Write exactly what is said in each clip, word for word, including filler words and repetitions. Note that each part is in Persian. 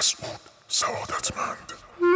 مسعود سعادتمند.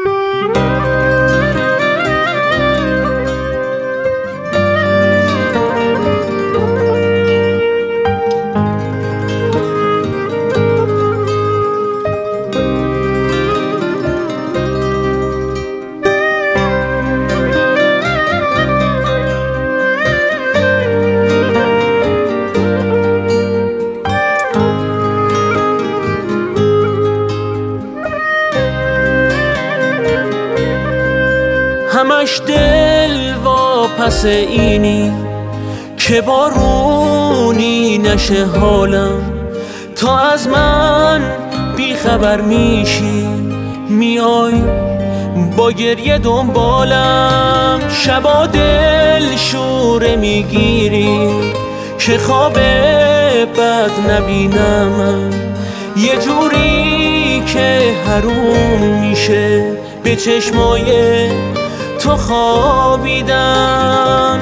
همش دل واپس اینی که بارونی نشه حالم، تا از من بیخبر میشی میای با گریه دنبالم. شبا دل شوره میگیری که خواب بد نبینم، یه جوری که حروم میشه به چشمای تو خوابیدم.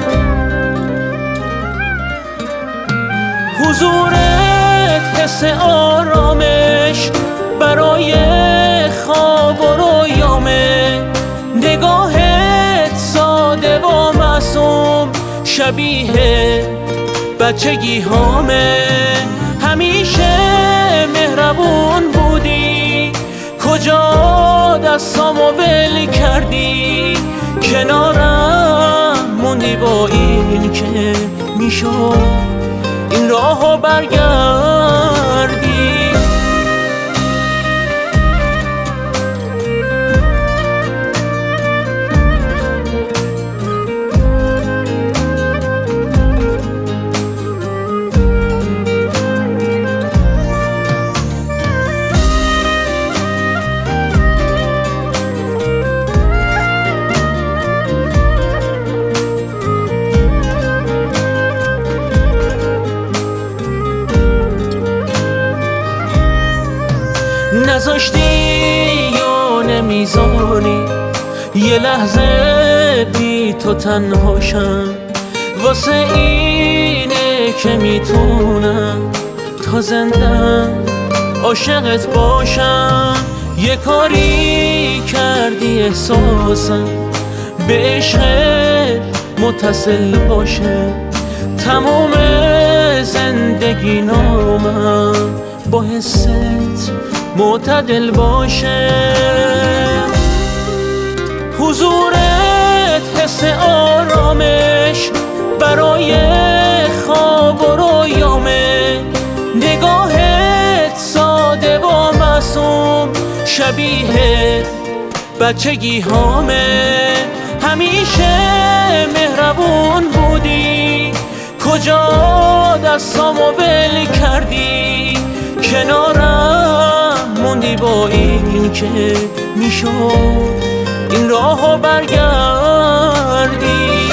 حضورت حس آرامش برای خواب و رویامه، نگاهت ساده و معصوم شبیه بچگی هامه. همیشه مهربون بودی، کجا دستامو ول کردی؟ کنارم موندی با این که میشد این راهو برگردی. نذاشتی یا نمیذاری یه لحظه بی تو تنهاشم، واسه اینه که میتونم تا زنده عاشقت باشم. یه کاری کردی احساسم به عشقت متصل باشه، تموم زندگی نامم با حست معتدل باشه. حضورت حس آرامش برای خواب و رویامه، نگاهت ساده و معصوم شبیه بچگی هامه. همیشه مهربون بودی، کجا دستامو ول کردی؟ کنارم موندی با این که میشد این راهو برگردی.